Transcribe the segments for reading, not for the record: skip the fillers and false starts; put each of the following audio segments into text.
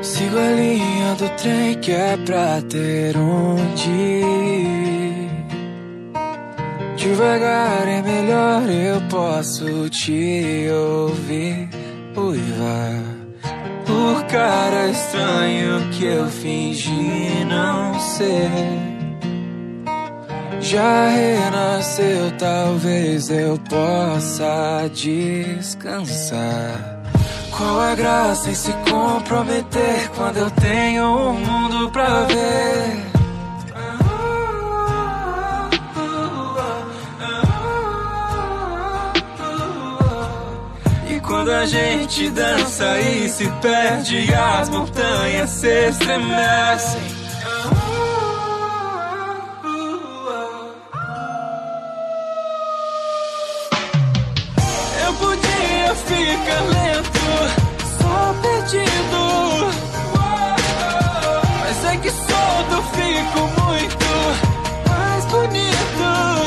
Sigo a linha do trem que é pra ter onde ir. Devagar é melhor, eu posso te ouvir uivar. O cara estranho que eu fingi não ser já renasceu, talvez eu possa descansar. Qual a graça em se comprometer quando eu tenho um mundo pra ver? E quando a gente dança e se perde, as montanhas se estremecem. Eu podia ficar lento, só perdido, mas é que solto fico muito mais bonito.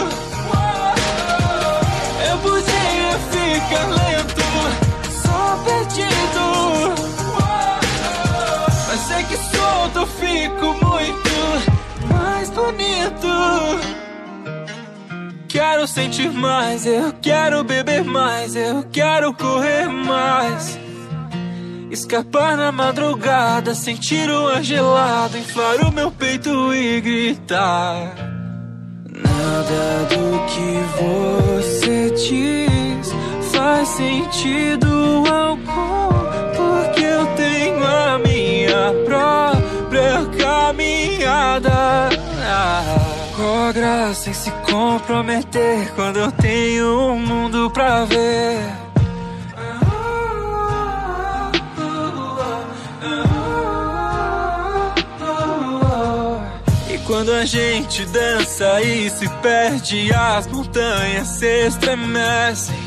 Eu podia ficar lento, só perdido, mas é que solto fico muito mais bonito. Quero sentir mais, eu quero beber mais, eu quero correr mais. Escapar na madrugada, sentir o ar gelado, inflar o meu peito e gritar. Nada do que você diz faz sentido algum, porque eu tenho a minha própria caminhada. Qual a graça em se comprometer quando eu tenho um mundo pra ver? E quando a gente dança e se perde, as montanhas se estremecem.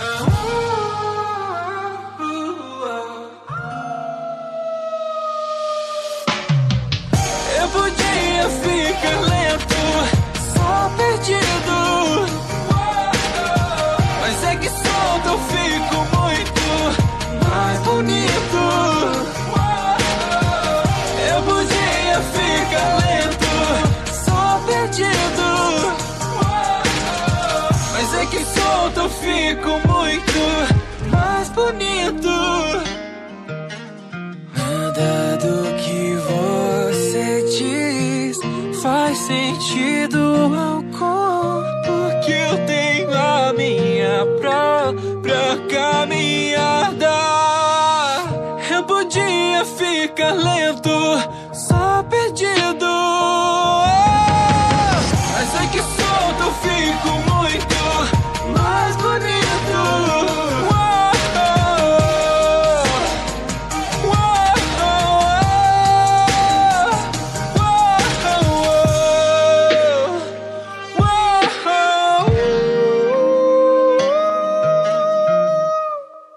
Eu podia ficar lento, só perdido, mas é que solto eu fico muito mais bonito. Eu podia ficar lento, só perdido, mas é que solto eu fico muito mais bonito. Nada do que você diz faz sentido algum, porque eu tenho a minha própria